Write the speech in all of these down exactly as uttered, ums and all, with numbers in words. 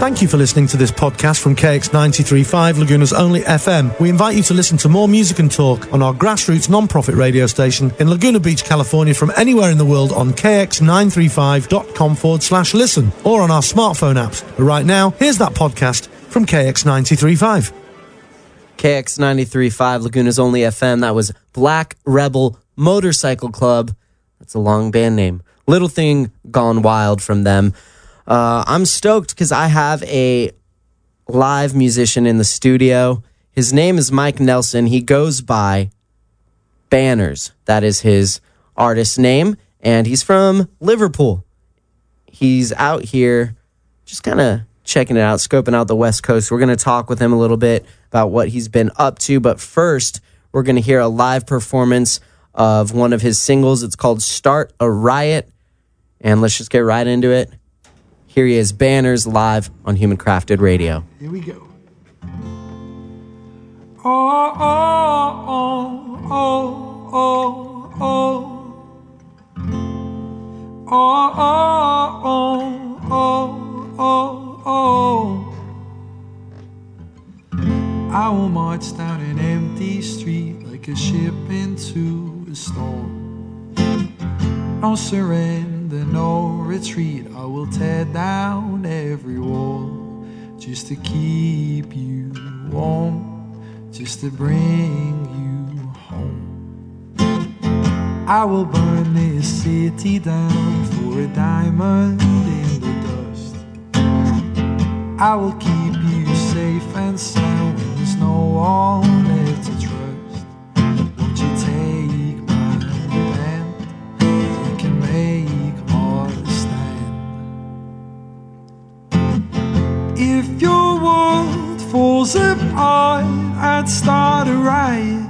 Thank you for listening to this podcast from K X ninety-three point five, Laguna's only F M. We invite you to listen to more music and talk on our grassroots non-profit radio station in Laguna Beach, California, from anywhere in the world on k x nine three five dot com forward slash listen or on our smartphone apps. But right now, here's that podcast from K X ninety-three point five. K X ninety-three point five, Laguna's only F M. That was Black Rebel Motorcycle Club. That's a long band name. Little Thing Gone Wild from them. Uh, I'm stoked because I have a live musician in the studio. His name is Mike Nelson. He goes by Banners. That is his artist name, and he's from Liverpool. He's out here just kind of checking it out, scoping out the West Coast. We're going to talk with him a little bit about what he's been up to, but first, we're going to hear a live performance of one of his singles. It's called Start a Riot, and let's just get right into it. Here he is, Banners, live on Human Crafted Radio. Here we go. Oh, oh, oh, oh, oh, oh. Oh, oh, oh, oh, oh, oh. I will march down an empty street like a ship into a storm. No surrender, no retreat. I will tear down every wall just to keep you warm, just to bring you home. I will burn this city down for a diamond in the dust. I will keep you safe and sound when there's no one left to trust. Won't you take my hand? We can make our stand. If your world falls apart, I'd start a riot.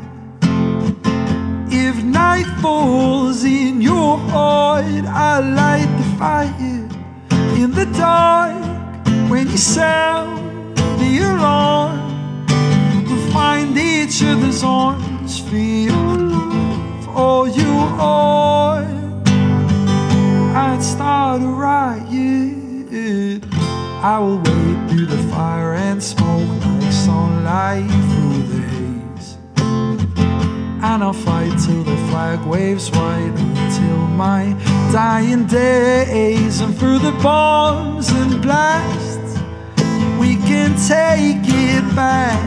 If night falls in your heart, I light the fire. In the dark, when you sound the alarm, we'll find each other's arms, feel love for all you are. I'd start a riot. I will wade through the fire and smoke like sunlight through the haze. And I'll fight till the flag waves white, until my dying days. And through the bombs and blasts, we can take it back.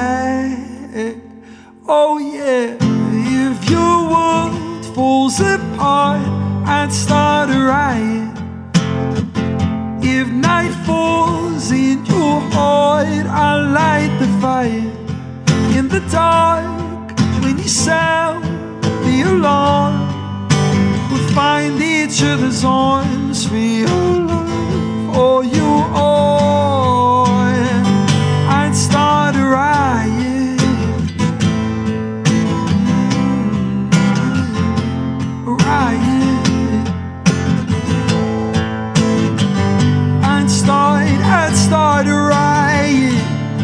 Oh yeah, if your world falls apart, I'd start a riot. If night falls in your heart, I'll light the fire. In the dark, when you sound the alarm, we'll find each other's arms, feel love for you all. I'd start a riot, a riot. I'd start, I'd start a riot.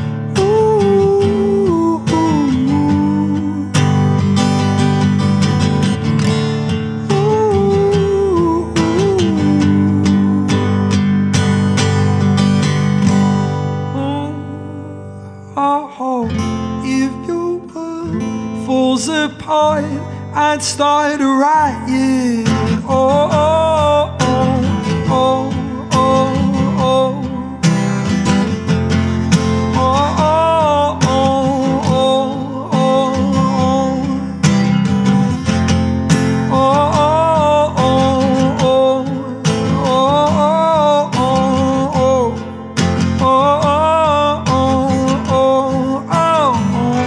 Apart, I'd start a riot. Oh, oh, oh, oh, oh, oh. Oh, oh, oh, oh, oh. Oh, oh, oh, oh, oh, oh, oh, oh, oh.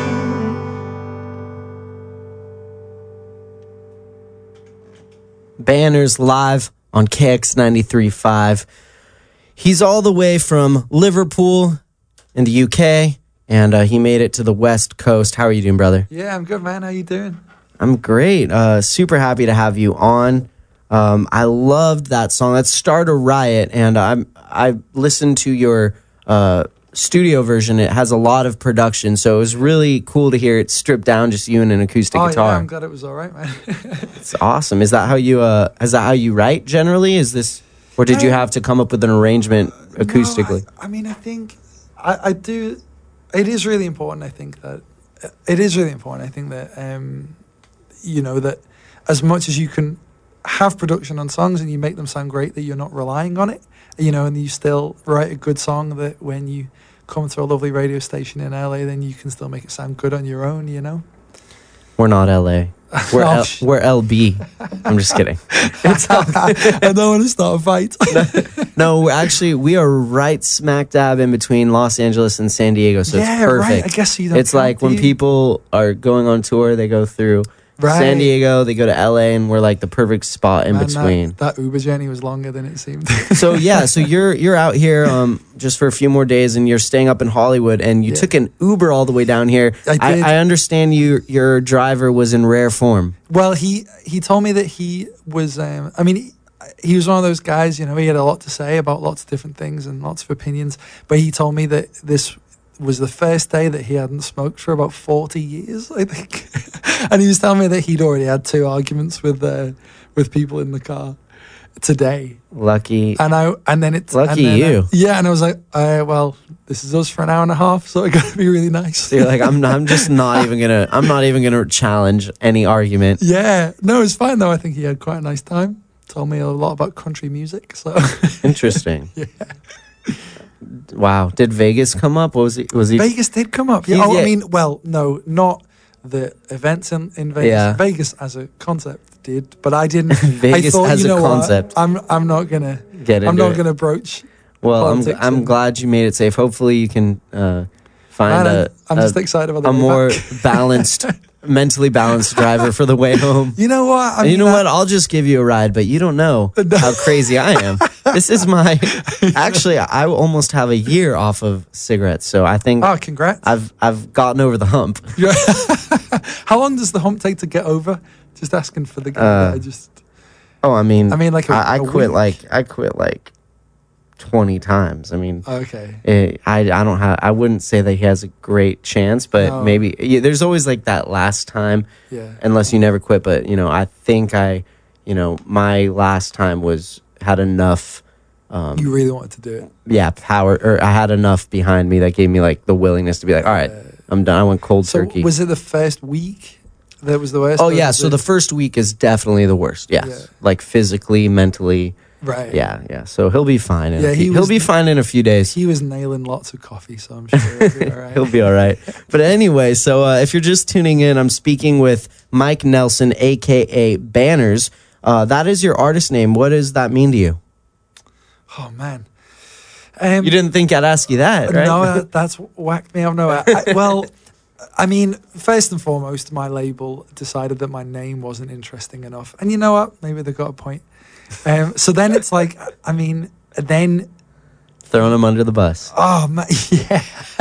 Banners live on K X ninety-three point five. He's all the way from Liverpool in the U K, and uh, he made it to the West Coast. How are you doing, brother? Yeah, I'm good, man. How you doing? I'm great. Uh, super happy to have you on. Um, I loved that song. Let's Start a Riot, and I'm I listened to your uh, studio version. It has a lot of production, so it was really cool to hear it stripped down, just you and an acoustic oh, guitar. Yeah, I'm glad it was all right, man. It's awesome. Is that how you uh, is that how you write generally? Is this, or did you have to come up with an arrangement acoustically? No, I, I mean, I think I, I do. It is really important. I think that it is really important. I think that um, you know that as much as you can have production on songs and you make them sound great, that you're not relying on it. You know, and you still write a good song that when you come to a lovely radio station in L A, then you can still make it sound good on your own. You know. We're not L A. We're Oh, L- sh- we're L B. I'm just kidding. I don't want to start a fight. No, actually, we are right smack dab in between Los Angeles and San Diego, so yeah, it's perfect. right. I guess you don't. It's like when you? people are going on tour, they go through Right. San Diego, they go to L A, and we're like the perfect spot in Man, between. That, that Uber journey was longer than it seemed. So yeah, so you're you're out here um just for a few more days, and you're staying up in Hollywood, and you Yeah. took an Uber all the way down here. I I, did. I understand you your driver was in rare form. Well, he he told me that he was. Um, I mean, he, he was one of those guys. You know, he had a lot to say about lots of different things and lots of opinions. But he told me that this was the first day that he hadn't smoked for about forty years, I think. And he was telling me that he'd already had two arguments with uh, with people in the car today. Lucky. And I and then it's Lucky and then, you. uh, yeah, and I was like, uh, well, this is us for an hour and a half, so it got to be really nice. So you're like, I'm I'm just not even gonna I'm not even gonna challenge any argument. Yeah, no, it's fine though. I think he had quite a nice time. Told me a lot about country music. So Interesting. yeah, Wow. Did Vegas come up? What was he was he Vegas did come up. Yeah, He's- oh, yeah. I mean, well, no, not the events in, in Vegas. Yeah. Vegas as a concept did, but I didn't. Vegas I thought, as you a know what? concept. I'm I'm not gonna get into I'm not it? gonna broach. Well, I'm politics I'm and- glad you made it safe. Hopefully you can uh, find Man, a I'm, I'm a, just excited about the a way more back. balanced, mentally balanced driver for the way home. You know what? I And you mean, know I- what? I'll just give you a ride, but you don't know how crazy I am. This is my. Actually, I almost have a year off of cigarettes, so I think Oh, congrats! I've I've gotten over the hump. How long does the hump take to get over? Just asking for the guy. Uh, that I just. Oh, I mean, I mean, like a- I, I a quit week? like I quit like twenty times. I mean, Okay. eh, I I don't have. I wouldn't say that he has a great chance, but No. maybe yeah, there's always like that last time, Yeah. unless you never quit. But you know, I think I, you know, my last time was had enough. Um, You really wanted to do it. yeah, power, or I had enough behind me that gave me like the willingness to be like, all right, I'm done. I went cold So turkey. was it the first week that was the worst? oh or yeah, was so it- the first week is definitely the worst. Yes, Yeah. like physically, mentally. right. Yeah, yeah. So he'll be fine. In Yeah, a he few, he'll was- be fine in a few days. He was nailing lots of coffee, so I'm sure he'll be all right. He'll be all right. But anyway, so uh, if you're just tuning in, I'm speaking with Mike Nelson, aka Banners. Uh, that is your artist name. What does that mean to you? Oh man. Um, You didn't think I'd ask you that, right? No, that, that's whacked me up. No, I, I, well, I mean, first and foremost, my label decided that my name wasn't interesting enough, and you know what? Maybe they got a point. Um, so then it's like, I mean, then Throwing him under the bus. oh man, yeah.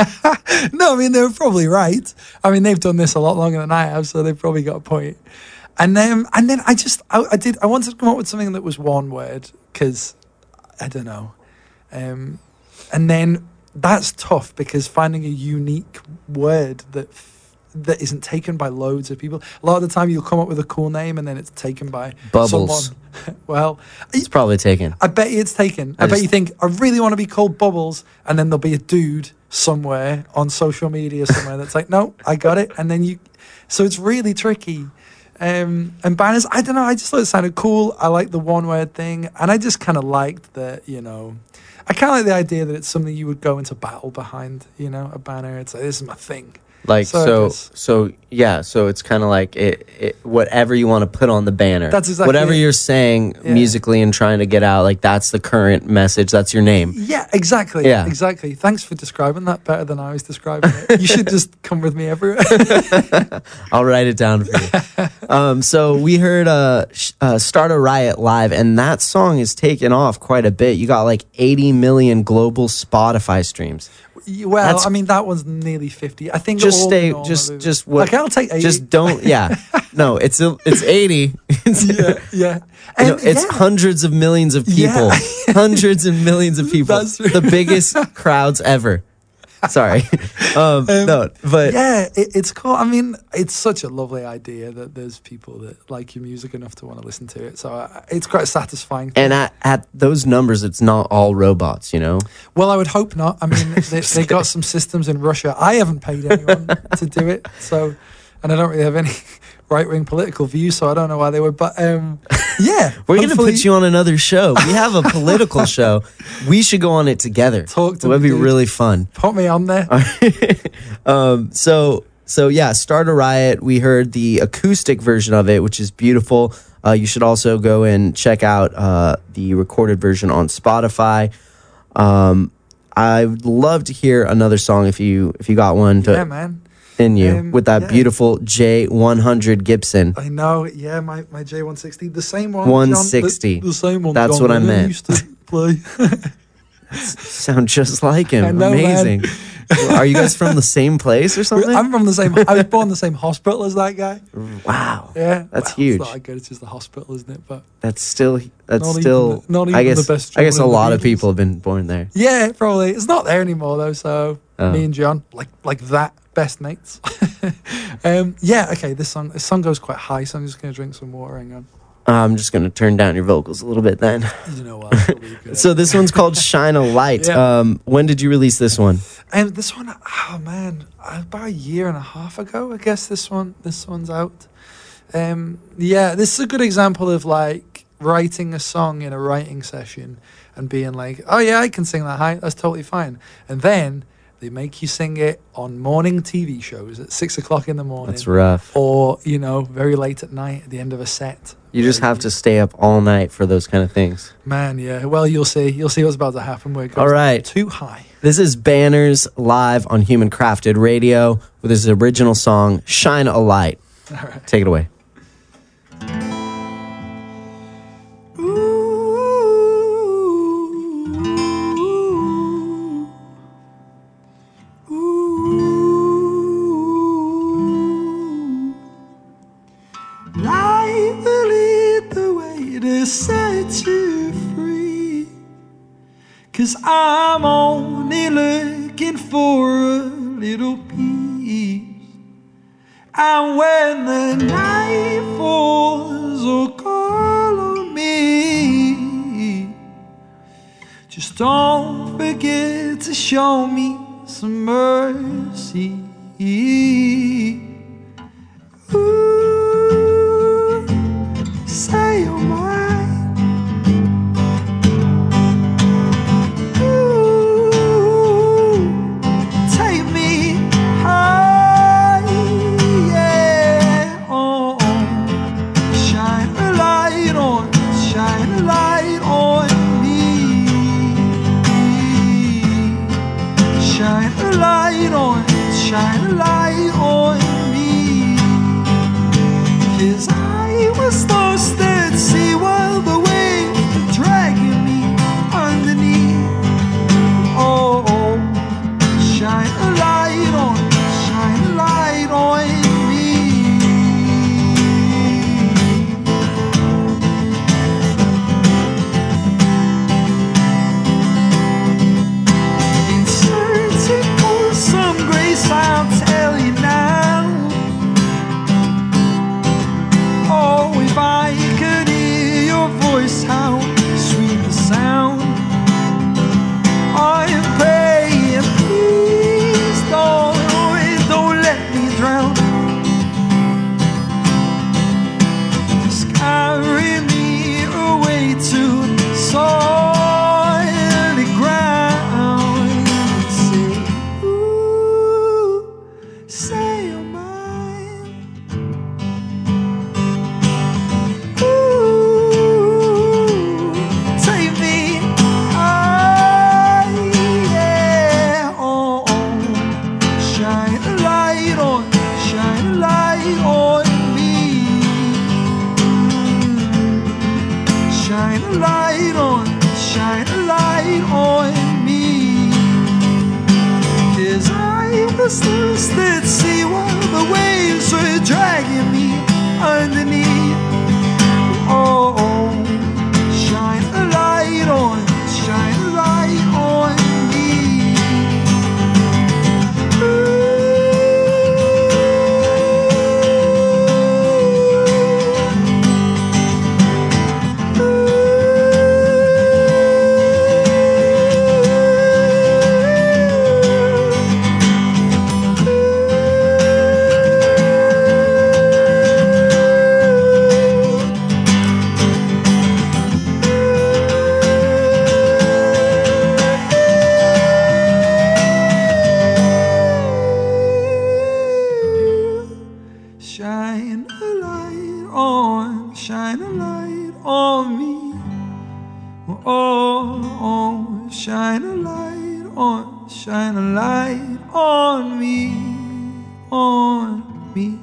No, I mean they were probably right. I mean they've done this a lot longer than I have, so they've probably got a point. And then, and then I just, I, I did, I wanted to come up with something that was one word because I don't know. Um, and then that's tough because finding a unique word that that isn't taken by loads of people. A lot of the time you'll come up with a cool name and then it's taken by Bubbles. someone. Well, It's probably taken. I bet you it's taken. I, I bet just- you think, I really want to be called Bubbles, and then there'll be a dude somewhere on social media somewhere that's like, no, I got it. And then you, so it's really tricky. Um, and Banners, I don't know, I just thought it sounded cool. I like the one word thing. And I just kind of liked that, you know, I kind of like the idea that it's something you would go into battle behind, you know, a banner. It's like, this is my thing. Like So I so, guess- so yeah. So it's kind of like it, it. Whatever you want to put on the banner. That's exactly Whatever it. you're saying Yeah. musically and trying to get out. Like that's the current message. That's your name. Yeah, exactly. Yeah. Exactly. Thanks for describing that better than I was describing it. You should just come with me everywhere. I'll write it down for you. um, so we heard uh, sh- uh, "Start a Riot" live, and that song is taken off quite a bit. You got like eighty million global Spotify streams. Well, That's- I mean that one's nearly fifty. I think Just all stay. in all, Just, maybe- just what? like I'll take eighty. Just don't. Yeah. No, it's a, it's eighty. It's, yeah, yeah. You know, And it's yeah, hundreds of millions of people. Yeah. Hundreds of millions of people. That's true. The biggest crowds ever. Sorry. Um, Um, no, but Yeah, it, it's cool. I mean, it's such a lovely idea that there's people that like your music enough to want to listen to it. So uh, it's quite a satisfying thing. and at, at those numbers, it's not all robots, you know? Well, I would hope not. I mean, they, they got some systems in Russia. I haven't paid anyone to do it. So, and I don't really have any right-wing political views, so I don't know why they would. But um, yeah. We're going to hopefully- put you on another show. We have a political show. We should go on it together. Talk to It would me, be dude. really fun. Put me on there. um, so, so yeah, Start a Riot. We heard the acoustic version of it, which is beautiful. Uh, you should also go and check out uh, the recorded version on Spotify. Um, I would love to hear another song if you if you got one to Yeah, man. in you Um, with that yeah. beautiful J one hundred Gibson. I know. Yeah, my, my J one sixty. The same one. one John, sixty. The, the same one. That's John what I Lennon meant. Used to play. Sound just like him. I know, Amazing. Are you guys from the same place or something? I'm from the same. I was born in the same hospital as that guy. wow. Yeah, That's well, huge. It's not that good. It's just the hospital, isn't it? But That's still that's Not even still the- not I even guess the best I guess a drummer in the lot of Beatles. people have been born there. yeah, probably it's not there anymore though. So Oh. me and John, like like that, best mates. um, yeah. Okay. This song. This song goes quite high, so I'm just gonna drink some water. Hang on. I'm just gonna turn down your vocals a little bit then. You know what? I'll be good at So this one's called Shine a Light. Yeah. Um, when did you release this one? And this one, oh man, about a year and a half ago, I guess this one, this one's out. Um, yeah, this is a good example of like writing a song in a writing session and being like, oh yeah, I can sing that high, that's totally fine. And then they make you sing it on morning T V shows at six o'clock in the morning. That's rough. Or, you know, very late at night at the end of a set. You just have to stay up all night for those kind of things. Man, yeah. Well, you'll see. You'll see what's about to happen where it goes All right. too high. This is Banners live on Human Crafted Radio with his original song Shine a Light. All right. Take it away. Light will lead the way to set you free. Cause I'm only looking for a little peace. And when the night falls, oh, call on me. Just don't forget to show me some mercy. Ooh, say you're mine. Ooh, take me high, yeah. Oh, shine a light on, shine a light on me. Shine a light on, shine a light on me. 'Cause I was lost at sea while the waves were dragging me underneath. Oh, shine a light on, shine a light on me. In searching for some grace, I'll tell on, shine a light on, shine a light on me, on me.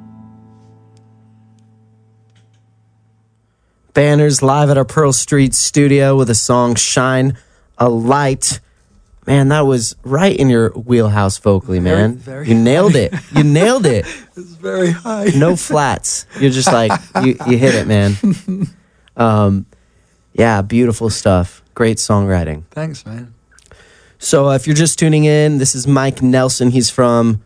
Banners live at our Pearl Street studio with a song Shine a Light. Man, that was right in your wheelhouse vocally, man. Very, very you nailed it. You nailed it. It's very high. No flats. You're just like, you, you hit it, man. Um, yeah, beautiful stuff. Great songwriting. Thanks, man. So uh, if you're just tuning in, this is Mike Nelson. He's from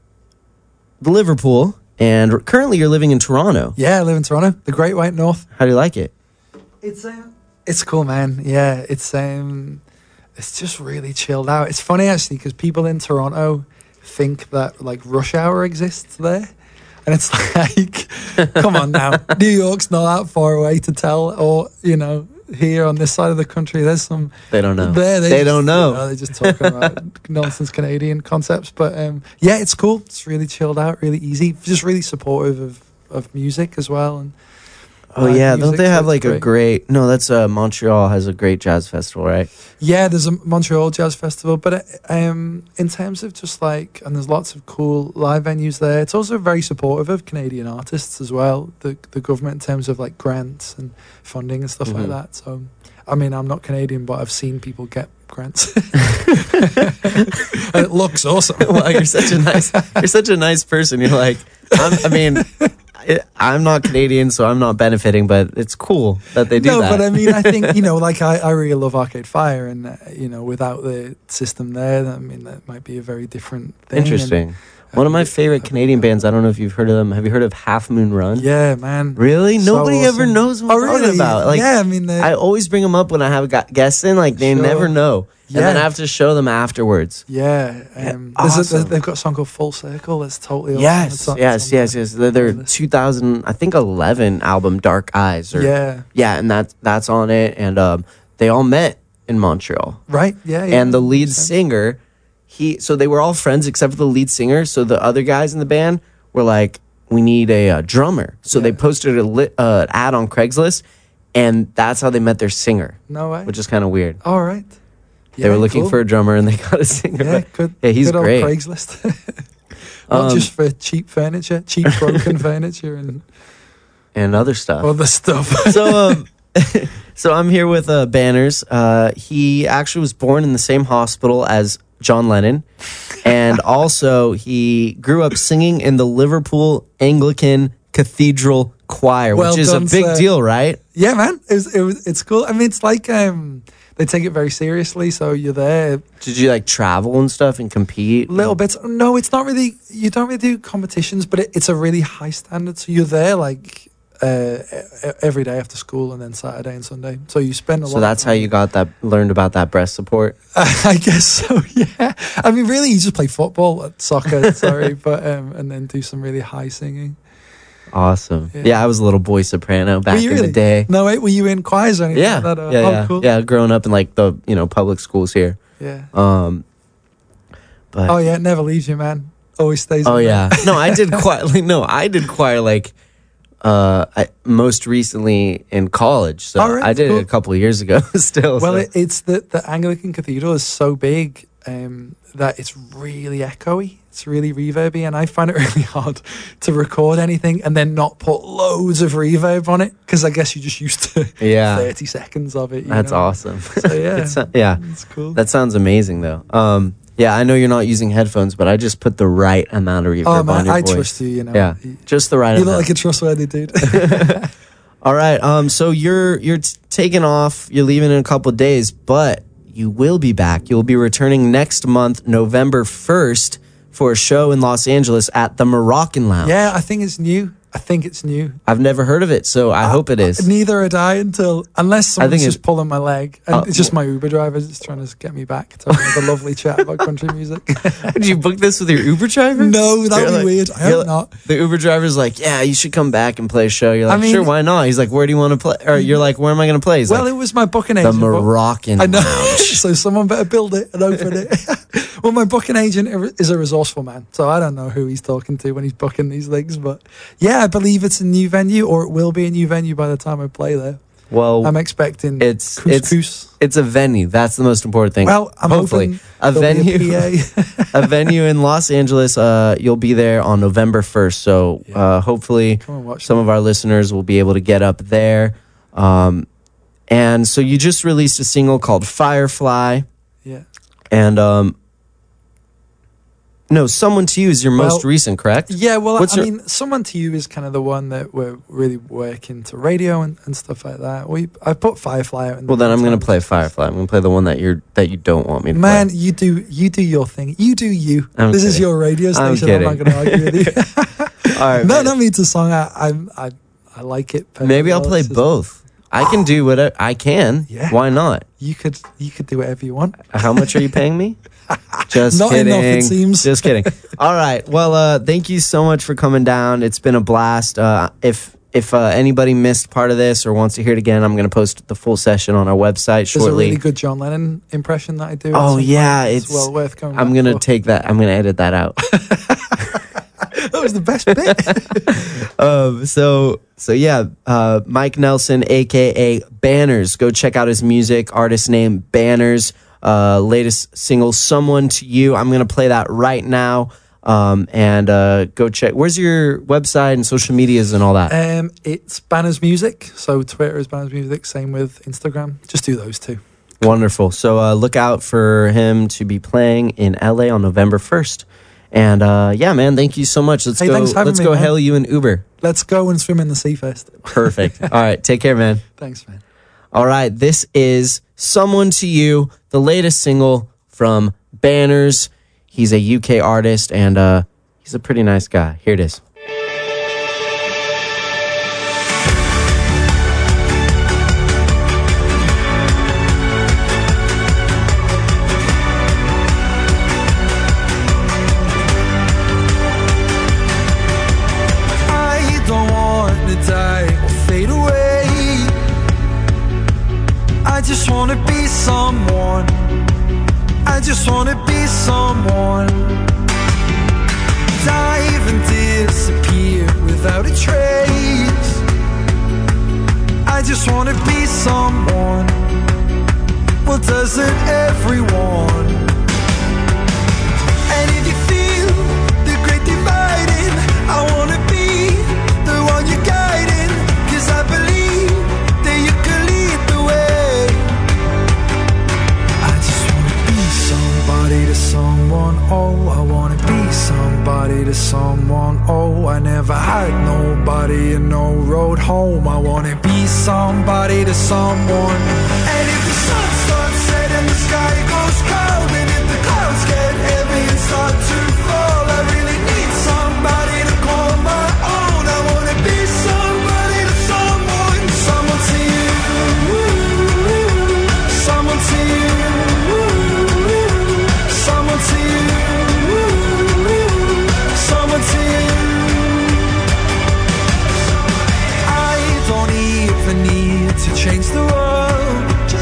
Liverpool, and currently you're living in Toronto. Yeah, I live in Toronto, the Great White North. How do you like it? It's um, it's cool, man. Yeah, it's um, it's just really chilled out. It's funny actually because people in Toronto think that like rush hour exists there, and it's like, come on now, New York's not that far away to tell, or you know, here on this side of the country, there's some. They don't know. There, They, just, don't know. You know. They're just talking about nonsense Canadian concepts, but um, yeah, it's cool. It's really chilled out, really easy, just really supportive of, of music as well. And Oh live yeah, don't music, they so have it's like a great. great? No, that's uh, Montreal has a great jazz festival, right? Yeah, there's a Montreal Jazz Festival, but uh, um, in terms of just like, and there's lots of cool live venues there. It's also very supportive of Canadian artists as well. The the government in terms of like grants and funding and stuff Mhm. like that. So, I mean, I'm not Canadian, but I've seen people get grants. And it looks awesome. Wow, you're such a nice, you're such a nice person. You're like, I'm, I mean, I, I'm not Canadian, so I'm not benefiting, but it's cool that they do no, that. but I mean, I think, you know, like I, I really love Arcade Fire, and uh, you know, without the system there, I mean, that might be a very different thing. Interesting. And, One of my um, favorite Canadian bands. I don't know if you've heard of them. Have you heard of Half Moon Run? Yeah, man. Really? So Nobody ever awesome. knows what Oh, I'm talking really? about. Like, yeah, I mean, the, I always bring them up when I have gu- guests in. Like, they Sure. never know, and then I Yeah. have to show them afterwards. yeah, Yeah, um, there's a, awesome. there's, they've got a song called Full Circle. That's totally awesome. Yes, It's on- yes, it's on yes, the yes. Their, their playlist. two thousand, I think, eleven album, Dark Eyes. Or, Yeah, yeah, and that that's on it. And um, they all met in Montreal. right. Yeah, yeah. And the lead makes sense. singer, he so they were all friends except for the lead singer. So the other guys in the band were like, "We need a, uh drummer." So they Yeah. posted a lit, uh, ad on Craigslist, and that's how they met their singer, No way. which is kind of weird. All right. They were looking cool. for a drummer, and they got a singer. Yeah, but- good. yeah, he's good old great. Craigslist. Not Um, just for cheap furniture, cheap broken furniture, and and other stuff. other stuff. so um so I'm here with uh Banners. Uh he actually was born in the same hospital as John Lennon, and also he grew up singing in the Liverpool Anglican Cathedral Choir, Well which is done, a big sir. deal, right? Yeah, man. It was, it was, it's cool. I mean, it's like um, they take it very seriously. So you're there Did you like travel and stuff and compete? a little bit. No, it's not really. You don't really do competitions, but it, it's a really high standard. So you're there like uh, e- every day after school, and then Saturday and Sunday. So you spend a lot. So that's of how time. you got that, learned about that breast support. I guess so. Yeah. I mean, really, you just play football, uh, soccer. Sorry, but um, and then do some really high singing. Awesome. Yeah, Yeah. I was a little boy soprano back Were you in really? the day. No, wait. Were you in choirs or anything Yeah, like that? Or- yeah, oh, yeah, cool. yeah. Growing up in like the you know public schools here. Yeah. Um, but Oh yeah, it never leaves you, man. Always stays. Oh with you. yeah, no, I did choir. Like, no, I did choir like uh, I, most recently in college. So All right, I did cool. it a couple of years ago. Still, Well, so. it, it's the the Anglican Cathedral is so big um, that it's really echoey. It's really reverby, and I find it really hard to record anything and then not put loads of reverb on it because I guess you're just used to Yeah. thirty seconds of it. You That's know? awesome. So yeah, It's, uh, yeah, it's cool. that sounds amazing though. Um, yeah, I know you're not using headphones, but I just put the right amount of reverb oh on man, your I voice. trust you. You know, Yeah, you, just the right you amount. look like a trustworthy dude. All right. Um. So you're you're t- taking off. You're leaving in a couple of days, but you will be back. You'll be returning next month, November first, for a show in Los Angeles at the Moroccan Lounge. Yeah, I think it's new. I think it's new. I've never heard of it, so I, hope it is. Neither had I until unless someone's think just it- pulling my leg, and Oh. it's just my Uber driver just trying to get me back to have a lovely chat about country music. Did you book this with your Uber driver? No, that'd You're be like- weird. I you're hope like- not. The Uber driver's like, yeah, you should come back and play a show. You're like, I mean- sure, why not? He's like, where do you want to play? Or you're like, where am I going to play? He's Well, like, it was my booking the agent. but- Moroccan I know. Lounge. So someone better build it and open it. Well, my booking agent is a resourceful man, so I don't know who he's talking to when he's booking these things. But yeah, I believe it's a new venue, or it will be a new venue by the time I play there. Well, I'm expecting it's couscous. it's it's a venue. That's the most important thing. Well, I'm hopefully hoping a there'll be venue, a P A. a venue in Los Angeles. Uh, you'll be there on November first. So Yeah. uh, hopefully, Come and watch some of our listeners will be able to get up there. Um, and so you just released a single called Firefly, Yeah. and um, no, Someone to You is your most Well, recent, correct? Yeah, well, What's I your- mean, Someone to You is kind of the one that we're really working to radio and, and stuff like that. We I put Firefly out. In the Well, then I'm going to meantime. play Firefly. I'm going to play the one that you're that you don't want me to Man, play. you do you do your thing. You do you. I'm this is kidding. your radio I'm station. I'm, not kidding. going to argue with you. All right, no, man. no, me to song. I I I, I like it. perfectly Maybe I'll well. play It's just- both. I can do whatever I can. Yeah. Why not? You could you could do whatever you want. How much are you paying me? Just Not kidding. enough, it seems. Just kidding. All right. Well, uh, thank you so much for coming down. It's been a blast. Uh, if if uh, anybody missed part of this or wants to hear it again, I'm going to post the full session on our website There's a shortly. really good John Lennon impression that I do. at Oh some yeah, point. it's well worth coming. I'm back gonna for. take that. I'm gonna edit that out. That was the best bit. um, so so yeah, uh, Mike Nelson, aka Banners. Go check out his music. Artist name Banners. Uh, latest single, Someone to You. I'm gonna play that right now. Um, and uh, go check. Where's your website and social medias and all that? Um, it's Banners Music. So Twitter is Banners Music. Same with Instagram. Just do those two. Wonderful. So uh, look out for him to be playing in L A on November first. And uh, yeah, man, thank you so much. Let's Hey, go. thanks for having Let's me, go man. hail you an Uber. Let's go and swim in the sea first. Perfect. All right, take care, man. Thanks, man. All right, this is Someone to You, the latest single from Banners. He's a U K artist, and uh, he's a pretty nice guy. Here it is. I don't want to die or fade away. I just want to be someone. I just want to be someone. Dive and disappear without a trace. I just want to be someone. Well, doesn't everyone? And if you feel the great dividing, I wanna be the one you're guiding. Cause I believe that you can lead the way. I just wanna be somebody to someone. Oh, I wanna be somebody to someone. Oh, I never had nobody and no road home. I wanna be somebody to someone. And if the sun starts setting, the sky goes cold, and if the clouds get heavy and start to fall, I really need somebody to call my own. I wanna be somebody to someone. Someone to you. Someone to you. Someone to you. Someone to you. I don't even need to change the world.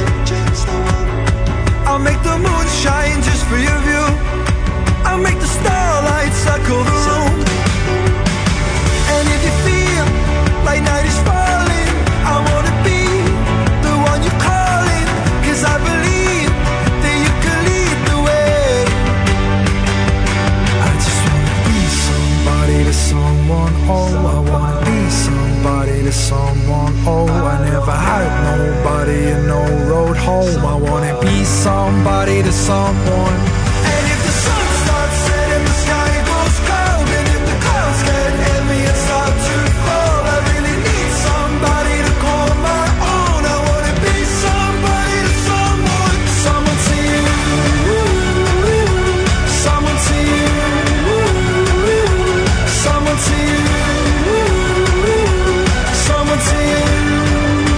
I'll make the moon shine just for your view. I'll make the starlight circle the room. And if you feel like night is falling, I wanna be the one you're calling. Cause I believe that you can lead the way. I just wanna be somebody to someone. Oh, I wanna be somebody to someone. Oh, I never had nobody and no road home. I wanna be somebody to someone. And if the sun starts setting, the sky goes cold, and if the clouds get heavy and start to fall, I really need somebody to call my own. I wanna be somebody to someone. Someone to you. Someone to you. Someone to you. Someone to you.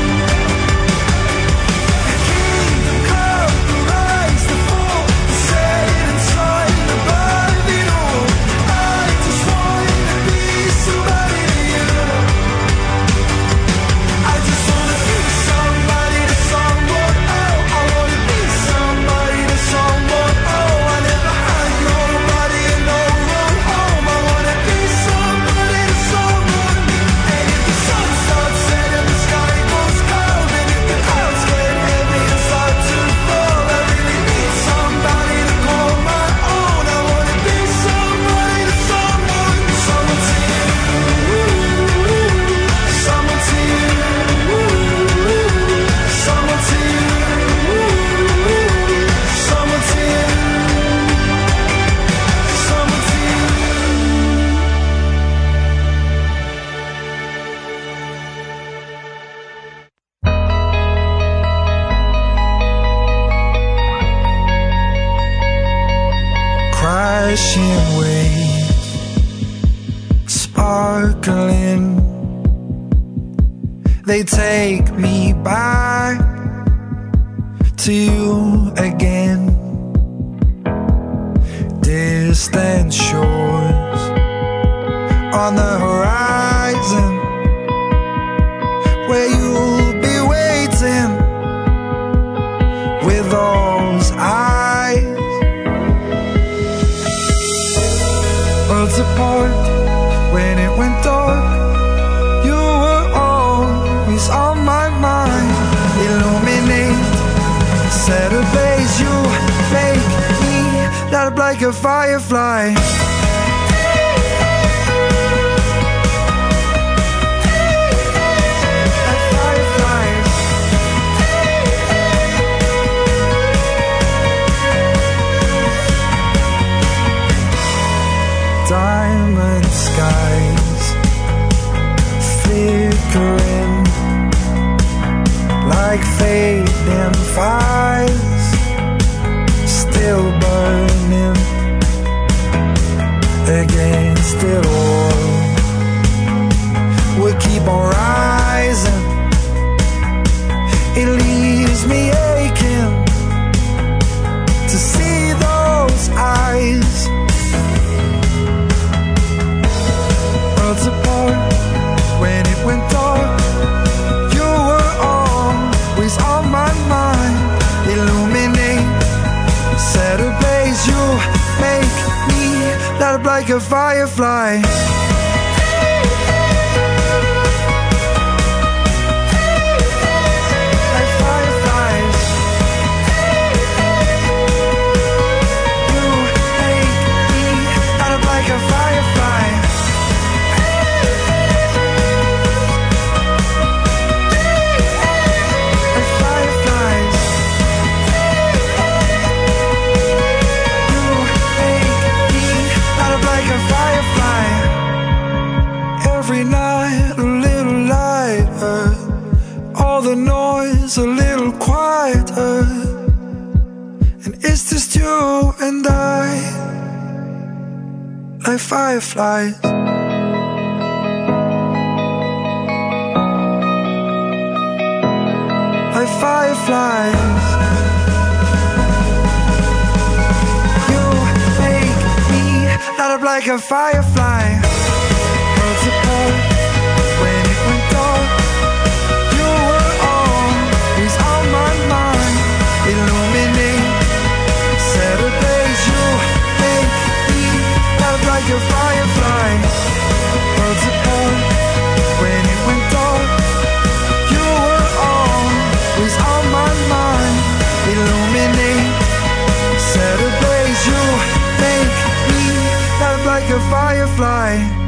The kingdom come, the rise, the fall, the flashing waves, sparkling. They take me back to you again. Distant shores on the horizon, where you'll be waiting with those eyes. Worlds apart when it went dark, you were always on my mind. Illuminate, set a blaze, you make me light up like a firefly. Like fireflies. Diamond skies flickering like fading fires, still burning against it all. We'll keep on rising. It leaves me aching to see those eyes. Worlds apart when it went dark, you were always on my mind. Illuminate, set a blaze, you make me light up like a firefly. Like fireflies. You make me light up like a firefly. Like fireflies. You make me light up like a firefly. Every night a little lighter, all the noise a little quieter, and it's just you and I, like fireflies. Like fireflies. You make me light up like a firefly. Worlds apart when it went dark, you were always on my mind. Illuminate, set a blaze, you make me light up like a firefly. Worlds apart when it went dark, you were always on my mind. Illuminate, set a blaze, you make me light up like a firefly.